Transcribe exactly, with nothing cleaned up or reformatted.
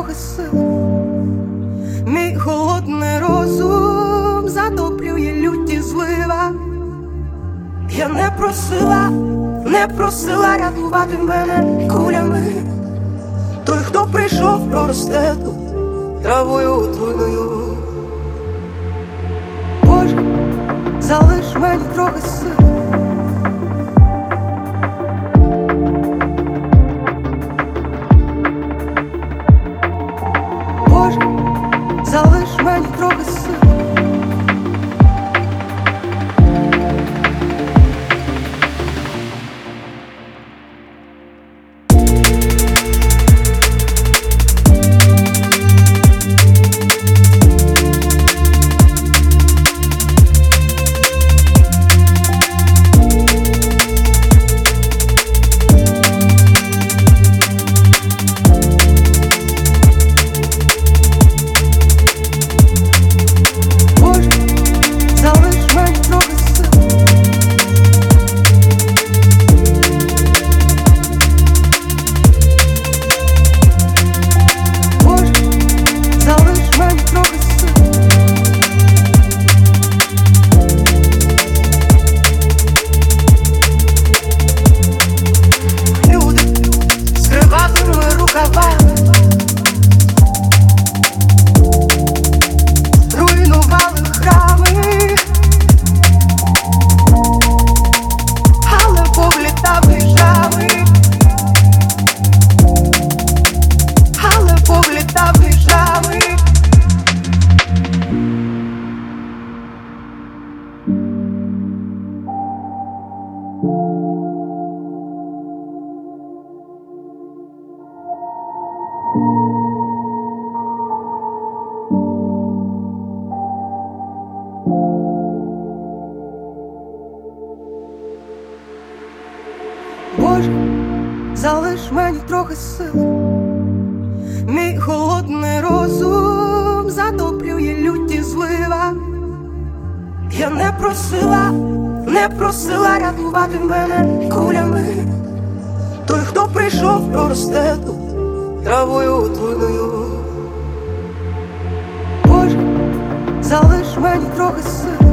трохи сил. Мій холодний розум затоплює люті злива. Я не просила, не просила рятувати мене кулями. Той, хто прийшов, проросте тут травою отруйною. Боже, залиш мені трохи сил. Боже, залиш мені трохи сил. Боже, залиш мені трохи сил. Мій холодний розум затоплює люті злива. Я не просила, не просила рятувати мене кулями. Той, хто прийшов, проросте тут травою отруйною. Боже, залиш мені трохи сил.